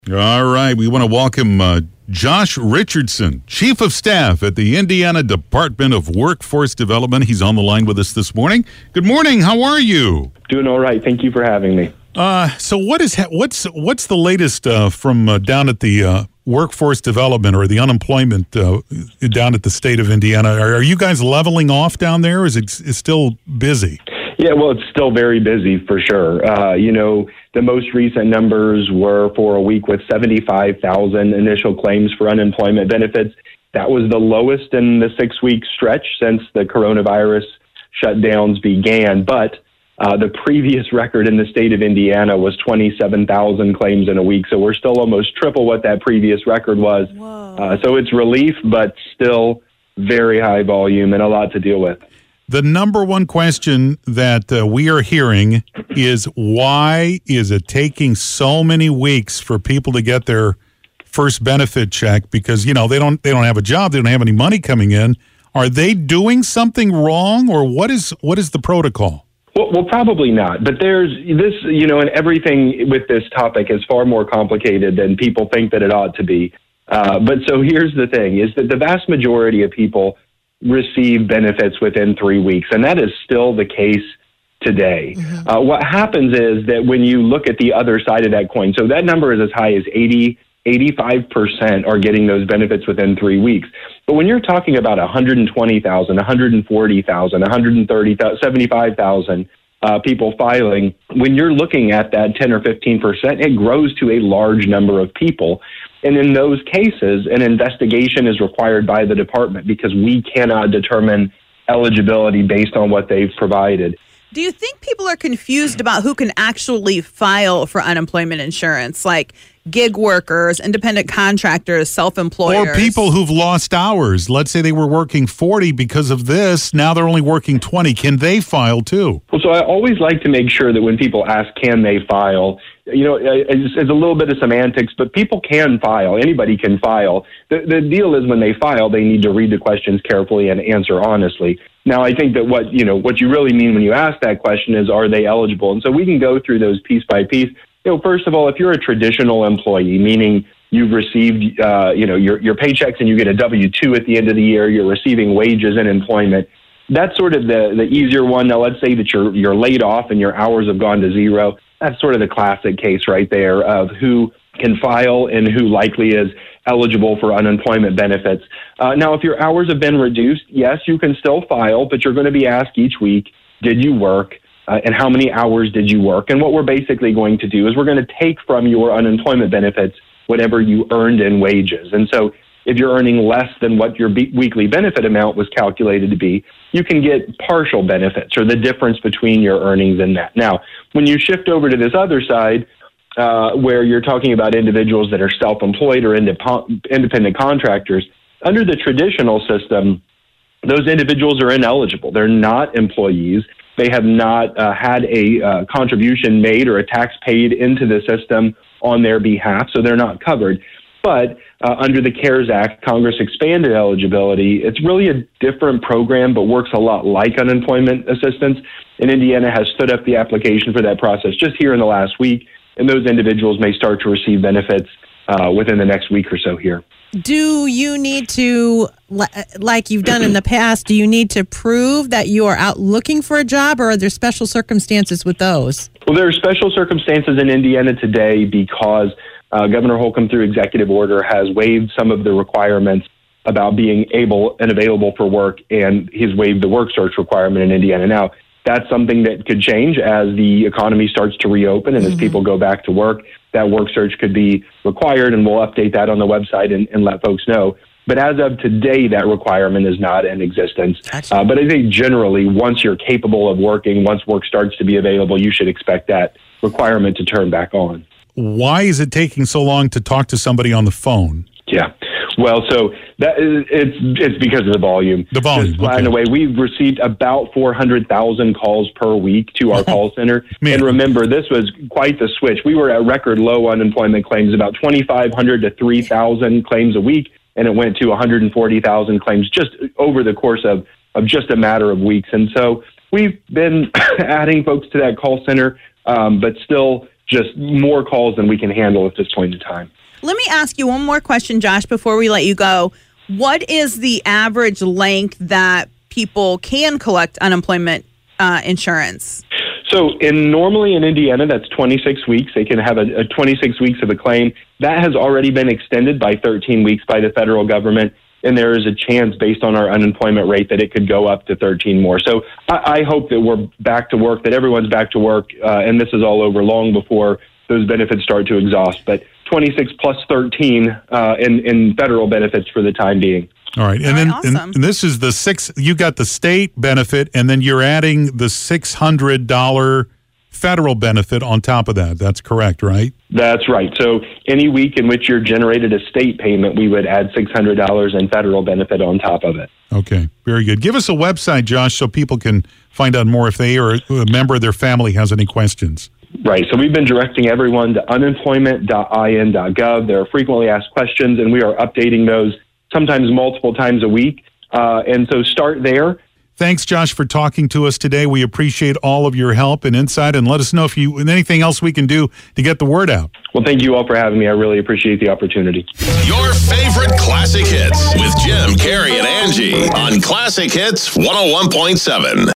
All right, we want to welcome Josh Richardson, Chief of Staff at the Indiana Department of Workforce Development. He's on the line with us this morning. Good morning. How are you? Doing all right. Thank you for having me. So what's the latest from down at the workforce development or the unemployment down at the state of Indiana? Are you guys leveling off down there? Or is it still busy? Yeah, well, it's still very busy for sure. The most recent numbers were for a week with 75,000 initial claims for unemployment benefits. That was the lowest in the 6-week stretch since the coronavirus shutdowns began. But the previous record in the state of Indiana was 27,000 claims in a week. So we're still almost triple what that previous record was. So it's relief, but still very high volume and a lot to deal with. The number one question that we are hearing is, why is it taking so many weeks for people to get their first benefit check? Because, they don't have a job, they don't have any money coming in. Are they doing something wrong, or what is the protocol? Well, probably not. But there's this, and everything with this topic is far more complicated than people think that it ought to be. But so here's the thing, is that the vast majority of people receive benefits within 3 weeks, and that is still the case today. Mm-hmm. What happens is that when you look at the other side of that coin, so that number is as high as 85% are getting those benefits within 3 weeks. But when you're talking about 120,000, 140,000, 130,000, 75,000 people filing, when you're looking at that 10 or 15%, it grows to a large number of people. And in those cases, an investigation is required by the department because we cannot determine eligibility based on what they've provided. Do you think people are confused about who can actually file for unemployment insurance, like gig workers, independent contractors, self-employers? Or people who've lost hours. Let's say they were working 40 because of this. Now they're only working 20. Can they file too? Well, so I always like to make sure that when people ask, can they file, it's a little bit of semantics, but people can file. Anybody can file. The deal is when they file, they need to read the questions carefully and answer honestly. Now, I think that what you really mean when you ask that question is, are they eligible? And so we can go through those piece by piece. First of all, if you're a traditional employee, meaning you've received, your paychecks and you get a W-2 at the end of the year, you're receiving wages and employment. That's sort of the easier one. Now, let's say that you're laid off and your hours have gone to zero. That's sort of the classic case right there of who can file and who likely is eligible for unemployment benefits. Now, if your hours have been reduced, yes, you can still file, but you're going to be asked each week, did you work? And how many hours did you work? And what we're basically going to do is we're going to take from your unemployment benefits whatever you earned in wages. And so if you're earning less than what your weekly benefit amount was calculated to be, you can get partial benefits or the difference between your earnings and that. Now, when you shift over to this other side, where you're talking about individuals that are self-employed or independent contractors, under the traditional system, those individuals are ineligible. They're not employees. They have not had a contribution made or a tax paid into the system on their behalf, so they're not covered. But under the CARES Act, Congress expanded eligibility. It's really a different program, but works a lot like unemployment assistance. And Indiana has stood up the application for that process just here in the last week, and those individuals may start to receive benefits within the next week or so here. Do you need to, like you've done in the past, do you need to prove that you are out looking for a job, or are there special circumstances with those? Well, there are special circumstances in Indiana today because Governor Holcomb, through executive order, has waived some of the requirements about being able and available for work, and he's waived the work search requirement in Indiana. Now, that's something that could change as the economy starts to reopen and as people go back to work. That work search could be required, and we'll update that on the website and let folks know. But as of today, that requirement is not in existence. But I think generally, once you're capable of working, once work starts to be available, you should expect that requirement to turn back on. Why is it taking so long to talk to somebody on the phone? Yeah. Well, so that is, it's because of the volume. The volume. Just in a way, we've received about 400,000 calls per week to our call center. And remember, this was quite the switch. We were at record low unemployment claims, about 2,500 to 3,000 claims a week, and it went to 140,000 claims just over the course of just a matter of weeks. And so we've been adding folks to that call center, but still just more calls than we can handle at this point in time. Let me ask you one more question, Josh, before we let you go. What is the average length that people can collect unemployment insurance? So normally in Indiana, that's 26 weeks. They can have a 26 weeks of a claim. That has already been extended by 13 weeks by the federal government. And there is a chance based on our unemployment rate that it could go up to 13 more. So I hope that we're back to work, that everyone's back to work, and this is all over long before those benefits start to exhaust. But 26 plus 13 in federal benefits for the time being. All right. And then awesome. and this is the you got the state benefit, and then you're adding the $600 federal benefit on top of that. That's correct, right? That's right. So any week in which you're generated a state payment, we would add $600 in federal benefit on top of it. Okay, very good. Give us a website, Josh, so people can find out more if they or a member of their family has any questions. Right. So we've been directing everyone to unemployment.in.gov. There are frequently asked questions, and we are updating those sometimes multiple times a week. And so start there. Thanks, Josh, for talking to us today. We appreciate all of your help and insight, and let us know if anything else we can do to get the word out. Well, thank you all for having me. I really appreciate the opportunity. Your favorite classic hits with Jim, Carrie, and Angie on Classic Hits 101.7.